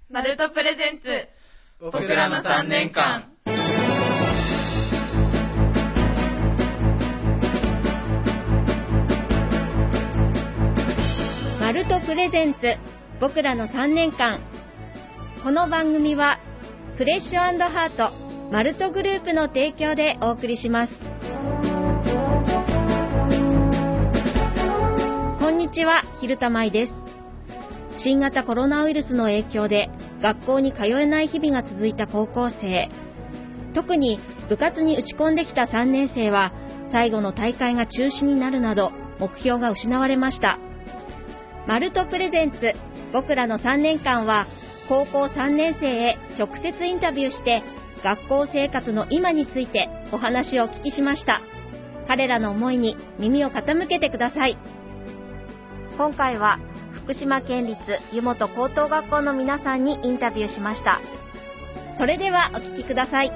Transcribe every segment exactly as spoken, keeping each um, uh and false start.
ナルトプレゼンツ僕らのさんねんかん。 ナルトプレゼンツ僕らのさんねんかん。この番組はフレッシュ&ハートマルトグループの提供でお送りします。こんにちは、昼田舞です。新型コロナウイルスの影響で学校に通えない日々が続いた高校生、特に部活に打ち込んできたさんねん生は最後の大会が中止になるなど目標が失われました。マルトプレゼンツ僕らのさんねんかんは高校さんねん生へ直接インタビューして学校生活の今についてお話をお聞きしました。彼らの思いに耳を傾けてください。今回は福島県立湯本高等学校の皆さんにインタビューしました。それではお聞きください。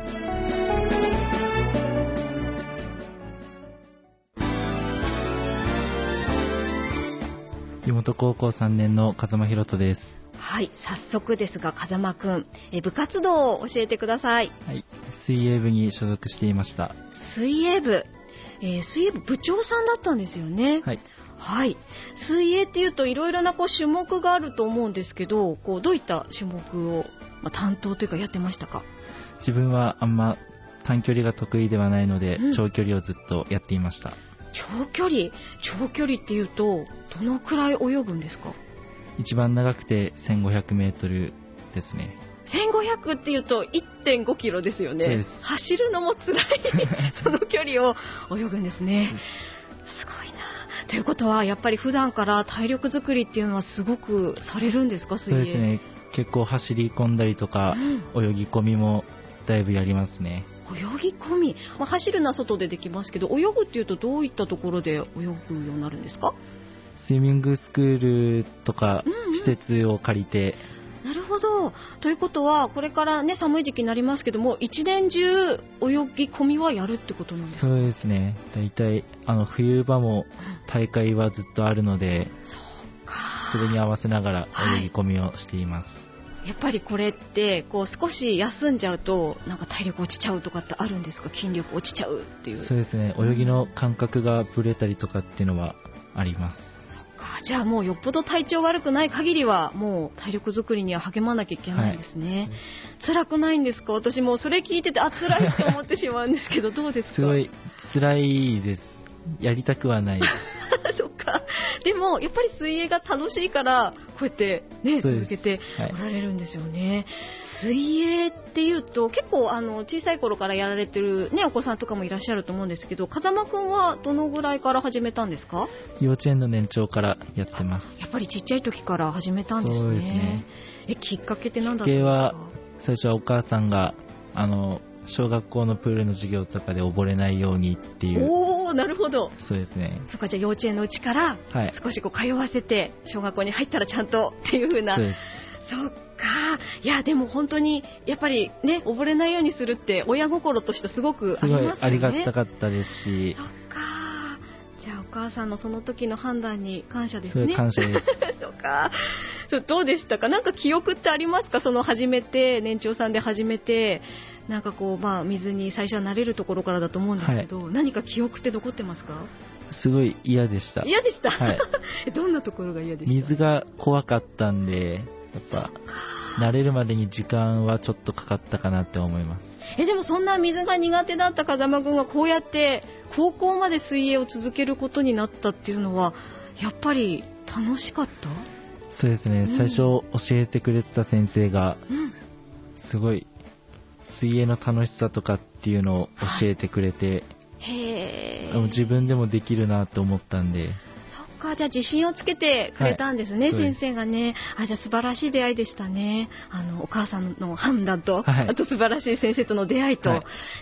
湯本高校さんねんの風間博人です。 はい、早速ですが風間くん、え部活動を教えてください。 はい、水泳部に所属していました。 水泳部、えー、水泳部部長さんだったんですよね。 はい、 はい、水泳っていうといろいろなこう種目があると思うんですけど、こうどういった種目を、まあ、担当というかやってましたか？ 自分はあんま短距離が得意ではないので、うん、長距離をずっとやっていました。 長距離長距離っていうとどのくらい泳ぐんですか？ 一番長くてせんごひゃくメートルですね。 せんごひゃくっていうと いってんごキロですよね。 そうです。 走るのも辛いその距離を泳ぐんですね。すごいな。ということはやっぱり普段から体力作りっていうのはすごくされるんですか？水泳。 そうですね、結構走り込んだりとか、うん、泳ぎ込みもだいぶやりますね。 泳ぎ込み、まあ、走るのは外でできますけど、泳ぐっていうとどういったところで泳ぐようになるんですか？ スイミングスクールとか施設を借りて、 うんうん、なるほど。ということはこれからね寒い時期になりますけども、一年中泳ぎ込みはやるってことなんですか？ そうですね、だいたいあの冬場も大会はずっとあるので、うん、 そうか、 それに合わせながら泳ぎ込みをしています。はい、 やっぱりこれってこう少し休んじゃうとなんか体力落ちちゃうとかってあるんですか？筋力落ちちゃうっていう。 そうですね、泳ぎの感覚がぶれたりとかっていうのはあります。 そっか、じゃあもうよっぽど体調悪くない限りはもう体力作りには励まなきゃいけないんですね。はい、辛くないんですか？私もそれ聞いててあ辛いって思ってしまうんですけどどうですか？ すごい辛いです。やりたくはないそっか。でもやっぱり水泳が楽しいからこうやって、ね、続けておられるんですよね。はい、水泳っていうと結構あの小さい頃からやられてる、ね、お子さんとかもいらっしゃると思うんですけど、風間くんはどのぐらいから始めたんですか？ 幼稚園の年長からやってます。 やっぱりちっちゃい時から始めたんですね。 そうですね。 えきっかけって何だったんですか？ は最初はお母さんがあの小学校のプールの授業とかで溺れないようにっていう。 おー、なるほど。 そうですね。 そっか、じゃあ幼稚園のうちから少しこう通わせて、はい、小学校に入ったらちゃんとっていう風な。 そうです。 そっか。いやでも本当にやっぱりね溺れないようにするって親心としてすごくありますよね。 すごいありがたかったですし。 そっか。じゃあお母さんのその時の判断に感謝ですね。 感謝ですそうか。そうどうでしたか？なんか記憶ってありますか？その始めて年長さんで始めてなんかこう、まあ、水に最初は慣れるところからだと思うんですけど、はい、何か記憶って残ってますか？ すごい嫌でした。 嫌でした、 はい、 どんなところが嫌でした？ 水が怖かったんでやっぱ慣れるまでに時間はちょっとかかったかなって思います。 えでもそんな水が苦手だった風間君がこうやって高校まで水泳を続けることになったっていうのはやっぱり楽しかった？ そうですね、うん、最初教えてくれてた先生が、うん、すごい水泳の楽しさとかっていうのを教えてくれて、 はい、へー自分でもできるなと思ったんで。 そっか、じゃあ自信をつけてくれたんですね、はい、先生がね。あ、じゃあ素晴らしい出会いでしたね。あのお母さんの判断と、はい、あと素晴らしい先生との出会いと、はい、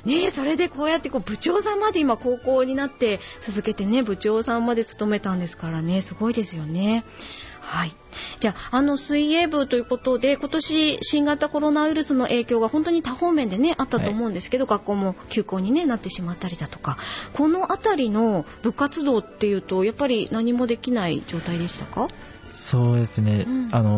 ね、それでこうやってこう部長さんまで今高校になって続けてね部長さんまで務めたんですからね、すごいですよね。はい、じゃあ、あの水泳部ということで今年新型コロナウイルスの影響が本当に多方面でねあったと思うんですけど、はい、学校も休校に、ね、なってしまったりだとか、このあたりの部活動っていうとやっぱり何もできない状態でしたか？ そうですね、うん、あの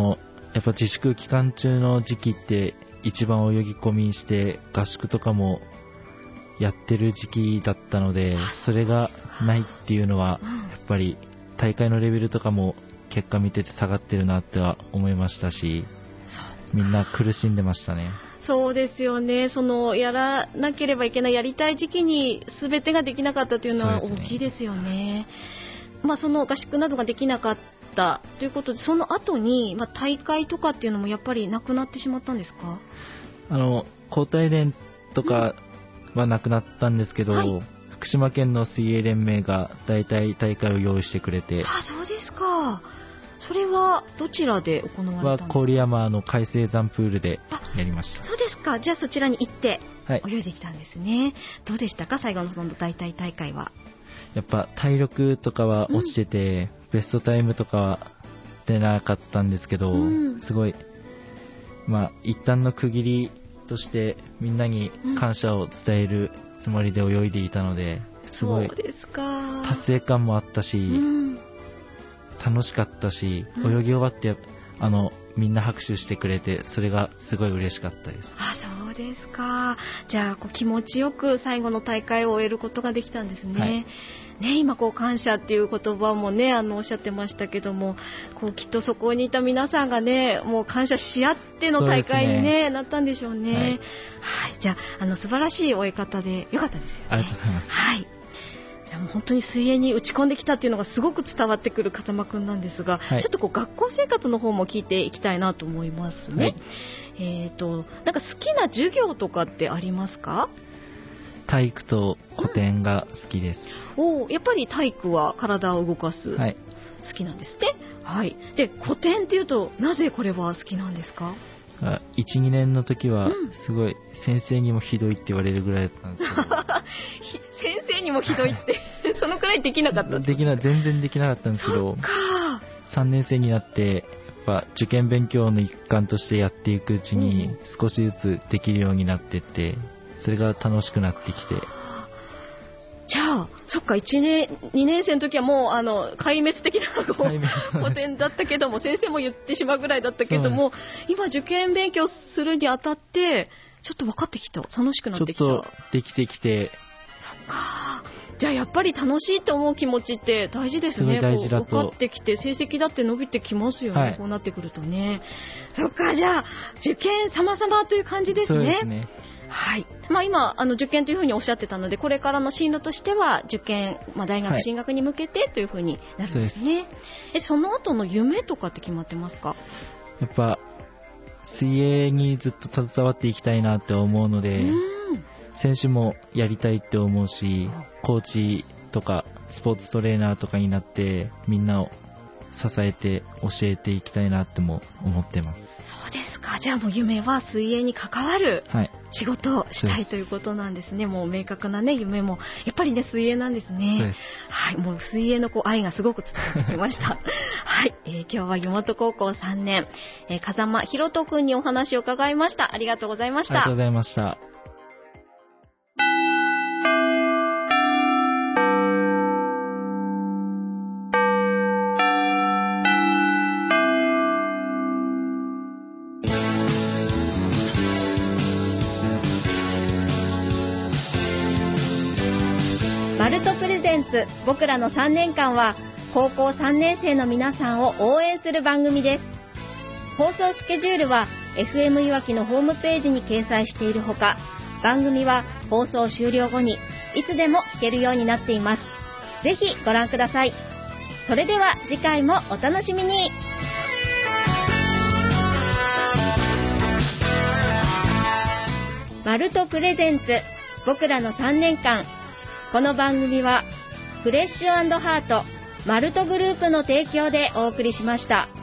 やっぱ自粛期間中の時期って一番泳ぎ込みして合宿とかもやってる時期だったので、それがないっていうのはやっぱり大会のレベルとかも結果見てて下がってるなっては思いましたし、みんな苦しんでましたね。 そうですよね。そのやらなければいけないやりたい時期に全てができなかったというのは大きいですよね。まあ、その合宿などができなかったということで、その後に、まあ、大会とかっていうのもやっぱりなくなってしまったんですか？ あの高体連とかはなくなったんですけど、うん、はい、福島県の水泳連盟が大体大会を用意してくれて。 あ、そうですか。それはどちらで行われたんですか？ は郡山の海星山プールでやりました。 そうですか。じゃあそちらに行って泳いできたんですね、はい、どうでしたか、最後のその大体大会は？ やっぱ体力とかは落ちてて、うん、ベストタイムとかは出なかったんですけど、うん、すごい、まあ、一旦の区切りとしてみんなに感謝を伝えるつもりで泳いでいたので、すごい達成感もあったし、うん、楽しかったし、泳ぎ終わってあのみんな拍手してくれて、それがすごい嬉しかったです。 あ、そうですか。じゃあこう気持ちよく最後の大会を終えることができたんですね。はい、ね、今こう感謝っていう言葉もね、あのおっしゃってましたけども、こうきっとそこにいた皆さんがね、もう感謝し合っての大会に、ね、なったんでしょうね。はい、はい、じゃあ、あの素晴らしい終え方でよかったですよね。 ありがとうございます。 はい。じゃあもう本当に水泳に打ち込んできたっていうのがすごく伝わってくる風間くんなんですが、はい、ちょっとこう学校生活の方も聞いていきたいなと思いますね。はい、えーと、なんか好きな授業とかってありますか？ 体育と古典が好きです。 うん、お、やっぱり体育は体を動かす、はい、好きなんですね。はい。で、古典っていうとなぜこれは好きなんですか？ いち、にねんの時はすごい先生にもひどいって言われるぐらいだったんですけど先生にもひどいってそのくらいできなかったできな全然できなかったんですけど、さんねん生になってやっぱ受験勉強の一環としてやっていくうちに少しずつできるようになっていって、それが楽しくなってきて。 じゃあそっか、いちねんにねん生の時はもうあの壊滅的な古典だったけども先生も言ってしまうぐらいだったけども、今受験勉強するにあたってちょっと分かってきた、楽しくなってきた、 ちょっとできてきて。 そっか。じゃあやっぱり楽しいと思う気持ちって大事ですね。 すごい大事だと。 こう分かってきて成績だって伸びてきますよね、はい、こうなってくるとね。そっか、じゃあ受験様々という感じですね。 そうですね。 はい。まあ、今あの受験というふうにおっしゃってたので、これからの進路としては受験、まあ、大学進学に向けてというふうになるんですね。はい、そえその後の夢とかって決まってますか？ やっぱ水泳にずっと携わっていきたいなって思うので、うん、選手もやりたいって思うし、コーチとかスポーツトレーナーとかになってみんなを支えて教えていきたいなっても思ってます。 そうですか。じゃあもう夢は水泳に関わる仕事をしたいということなんですね。もう明確なね夢もやっぱりね水泳なんですね。 そうです。 はい、もう水泳のこう愛がすごく伝わってきました。はい、えー、今日は湯本高校さんねん、えー、風間博人くんにお話を伺いました。ありがとうございました。 ありがとうございました。 マルトプレゼンツ僕らのさんねんかんは高校さんねん生の皆さんを応援する番組です。放送スケジュールは エフエム いわきのホームページに掲載しているほか、番組は放送終了後にいつでも聞けるようになっています。ぜひご覧ください。それでは次回もお楽しみに。マルトプレゼンツ僕らのさんねんかん、この番組はフレッシュ&ハートマルトグループの提供でお送りしました。